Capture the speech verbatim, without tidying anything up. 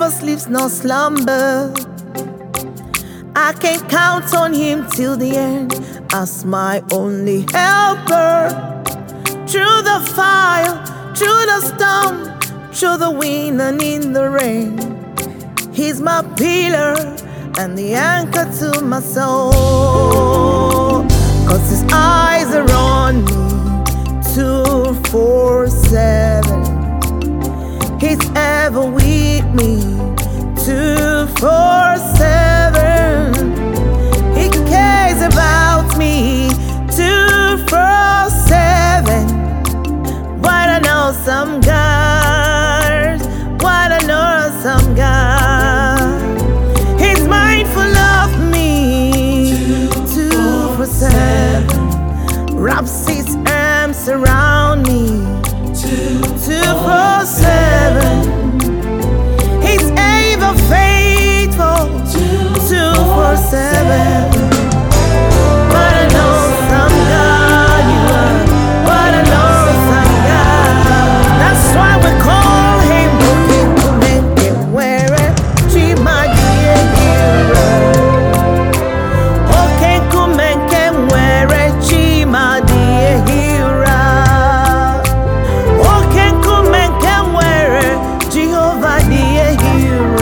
never sleeps nor slumber. I can count on him till the end as my only helper. Through the fire, through the storm, through the wind and in the rain, he's my pillar and the anchor to my soul. Cause his eyes are on me two four seven. He's ever with me two four seven. He cares about me two four seven. What an awesome God, what an awesome God. He's mindful of me two four seven. Wraps his arms around me two four seven. He's ever faithful two four seven. What an awesome God you are. What an awesome God. That's why we call him Where Chima Hero. Okay, Kumenke Where Chima Hero. Okay, Kumenke Where Jehovah the hero.